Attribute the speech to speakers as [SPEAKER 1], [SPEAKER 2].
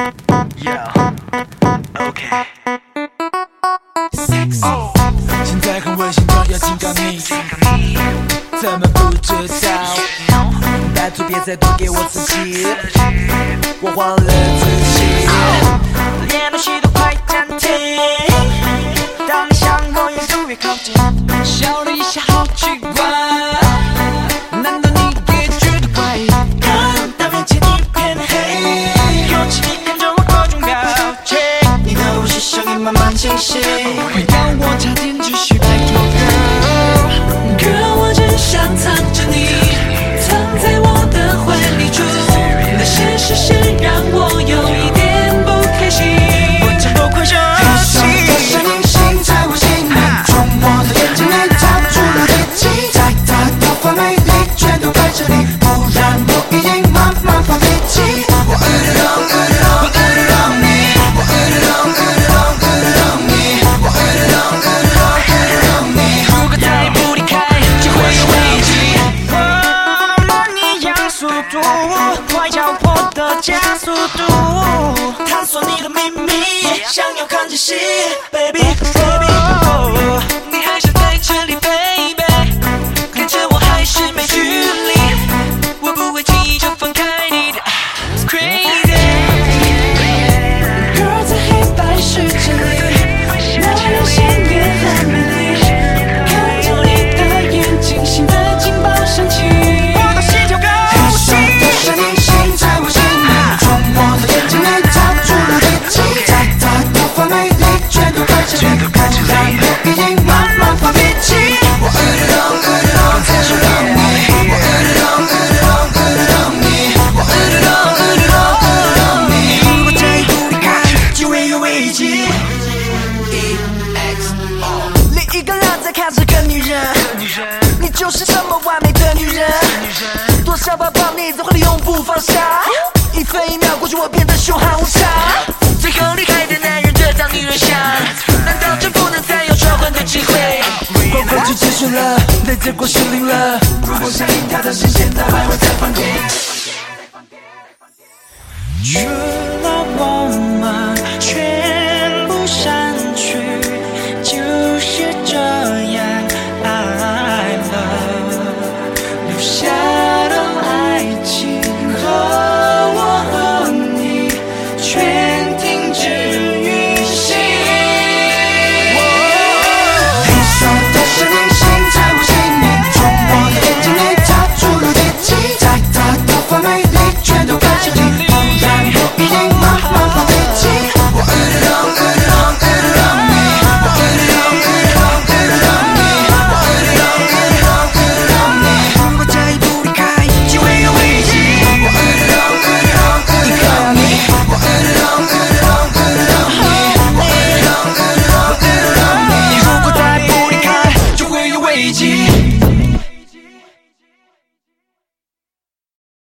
[SPEAKER 1] OK。现在很危险，要警告你，怎么不知道？拜托别再多给我刺激，我忘了自己。连呼吸都快暂停，当你向我越走越靠近，笑了一下，好奇怪。难道你也觉得怪？看到面前一片黑，尤其你看着我各种表情，你的呼吸声音慢慢清晰，快要我差点窒息，拜托 girl， 我只想藏着你，藏在我的怀里住，那些视线让我有一点不开心，我真的快生气。的声音醒在我心里，从我的眼睛里逃出了危机，再大的坏魅力全都摆这里，不然我已经慢慢发脾气。我如果再不离开，就会有危机。我梦一样速度，快要我的加速度，探索你的秘密，想要看见戏 ，baby baby， 你还是在这里 baby， 看着我还是没距离，我不会轻易就放开你的 ，it's crazy。Girl 在黑白世界里，那人鲜艳和美丽，看着你的眼睛，心的警报响起，我的心跳高兴。黑色的声音醒在我心里，从我的眼睛里逃出了危机，再大的坏魅力全都摆这里，不然我已经慢慢发脾气。我再说让你，我如果再不离开，就会有危机。另一个人在看这个女人，你就是这么完美的女人，多少抱抱你总会永不放下，一分一秒过去我变得凶悍无常，最后离开的男人得到女人想，难道就不能再有交换的机会？光辉就结束了，泪结果失灵了，如果想赢他的视线，他还会再放电。除了我